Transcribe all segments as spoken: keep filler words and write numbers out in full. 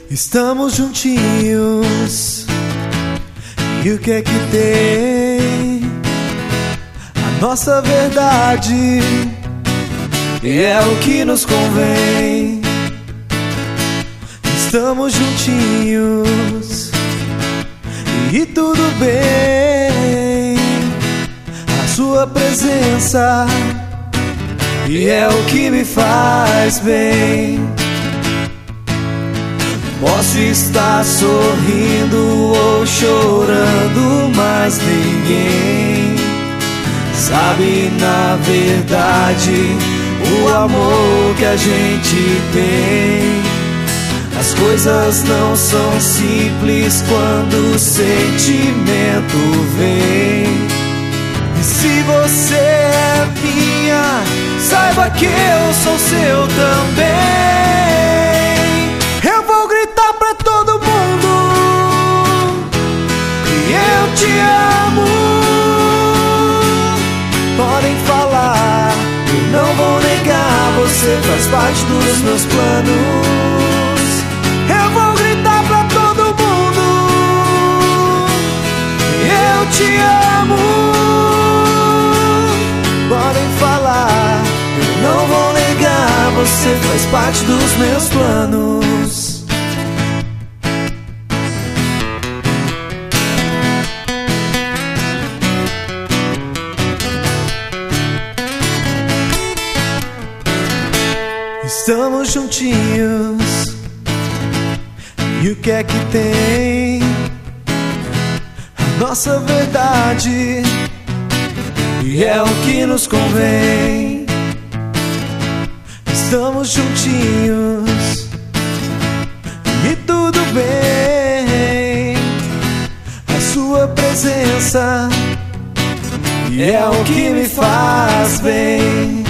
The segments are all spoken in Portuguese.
Estamos juntinhos, e o que é que tem? A nossa verdade é o que nos convém. Estamos juntinhos e tudo bem. A sua presença e é o que me faz bem. Posso estar sorrindo ou chorando, mas ninguém sabe na verdade o amor que a gente tem. As coisas não são simples quando o sentimento vem. E se você é minha, saiba que eu sou seu também. Eu vou gritar pra todo mundo que eu te amo. Podem falar, eu não vou negar, você faz parte dos meus planos. Eu vou gritar pra todo mundo que eu te amo. Podem falar, eu não vou negar, você faz parte dos meus planos. Estamos juntinhos, e o que é que tem? A nossa verdade e é o que nos convém. Estamos juntinhos e tudo bem. A sua presença e é o que me faz bem.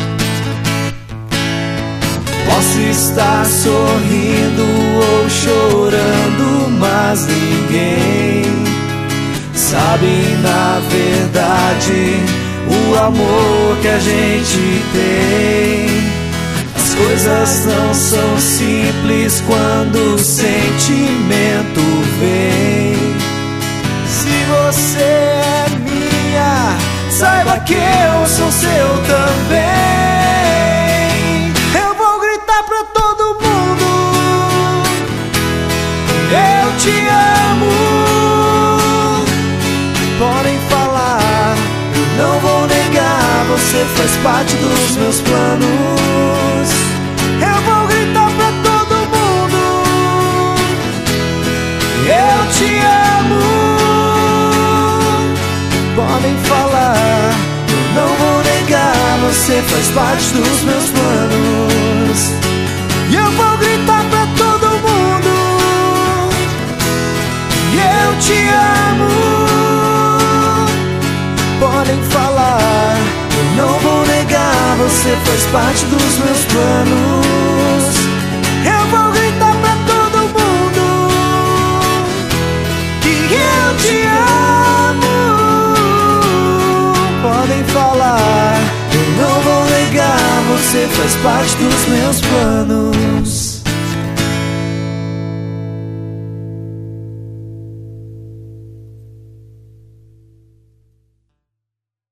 Posso estar sorrindo ou chorando, mas ninguém sabe na verdade o amor que a gente tem. As coisas não são simples quando o sentimento vem. Se você é minha, saiba que eu sou seu também. Eu vou gritar pra todo mundo, eu te amo. Podem falar, eu não vou negar, você faz parte dos meus planos. Eu vou gritar pra todo mundo, eu te amo. Podem falar, eu não vou negar, você faz parte dos meus planos. E eu vou gritar pra todo mundo, eu te amo. Podem falar, eu não vou negar, você faz parte dos meus planos. Eu vou gritar pra todo mundo que eu te amo. Podem falar, eu não vou negar, você faz parte dos meus planos.